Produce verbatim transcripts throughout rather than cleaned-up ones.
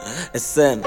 É Sam.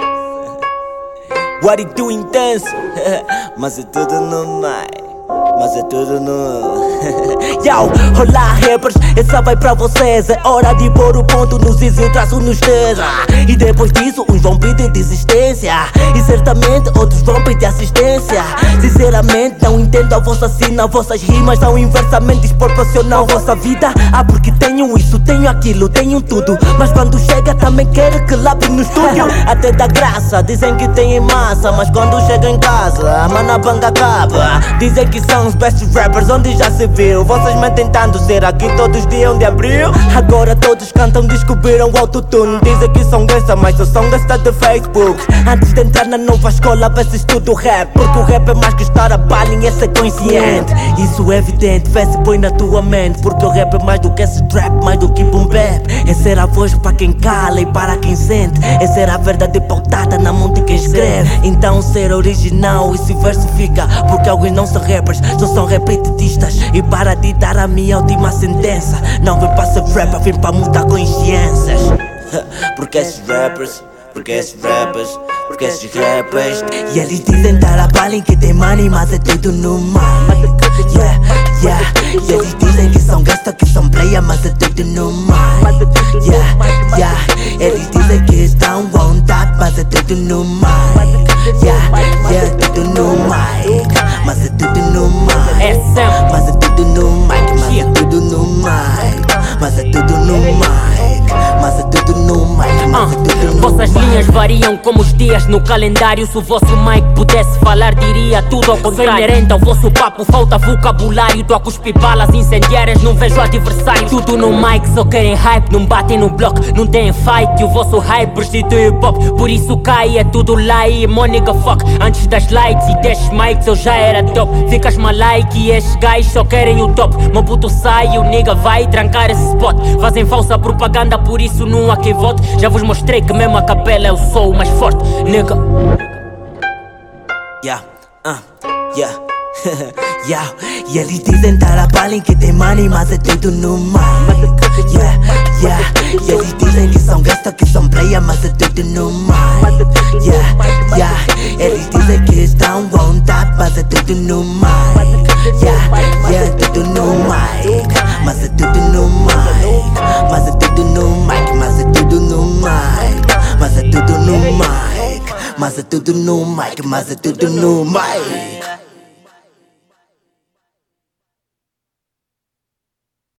What you doing dance? Mas é tudo no mic. Mas é tudo no... Yo, olá rappers, essa vai pra vocês. É hora de pôr o ponto nos is e o traço nos t's. E depois disso uns vão pedir desistência, e certamente outros vão pedir assistência. Sinceramente não entendo a vossa cena. Vossas rimas são inversamente desproporcional à vossa vida. Ah, porque tenho isso, tenho aquilo, tenho tudo, mas quando chega também quero que labrem no estúdio. Até dá graça, dizem que têm massa, mas quando chega em casa a mana banga acaba. Dizem que são os best rappers onde já se viu. Vocês me tentando ser aqui todos dia um de abril. Agora todos cantam, descobriram o autotune. Dizem que são gangsta, mas só são gangsta de Facebook. Antes de entrar na nova escola vê se estudo rap, porque o rap é mais que estar a palha e é ser consciente. Isso é evidente, vê se põe na tua mente, porque o rap é mais do que esse trap, mais do que boom bap. É ser a voz para quem cala e para quem sente. É ser a verdade pautada na mão de quem escreve. Então ser original e se versifica, porque alguns não são rappers, só são repetitistas. E para de dar a minha última sentença, não vem para ser rapper, vem para mudar consciências. Porque esses rappers, porque esses rappers, porque esses rappers. E eles dizem dar a bala em que tem money, mas é tudo no mic. Yeah, yeah. E eles dizem que são gangsta, que são player, mas é tudo no mic. Yeah, yeah. Eles dizem que estão on top, mas é tudo no mic. Yeah, yeah, tudo no mic. Mas é tudo no mic. Mas é tudo no mic, mas é tudo no mic. Mas é tudo no mic. Mas é tudo no mic. Mas é tudo no Vossas mic. linhas variam como os dias no calendário. Se o vosso mic pudesse falar, diria tudo ao contrário. Sou inerente ao vosso papo, falta vocabulário. Tô a cuspir balas incendiárias, não vejo adversário. Tudo no mic, só querem hype, não batem no bloco, não têm fight. E o vosso hype prostitui hip hop, por isso cai, é tudo lie. Mo nigga fuck, antes das lights e desses mics eu já era top. Ficas malike e esses gajos só querem o top. Meu puto sai e o nigga vai trancar esse spot. Fazem falsa propaganda, por isso não há quem vote. Já vos mostrei que mesmo a capela eu sou o mais forte, nigga. Yeah, uh, yeah. Yeah. E eles dizem dar a bala em que tem money, mas é tudo no mic. Yeah, yeah. E eles dizem que são gangsta, que são player, mas é tudo no mic. Yeah, yeah. Eles dizem que estão on top, mas é tudo no mic. Yeah, yeah, tudo no mic. Mas é tudo no mic. Mas é tudo no mic, mas é tudo no mic. Mas é tudo no mic. Mas é tudo no mic, mas é tudo no mic.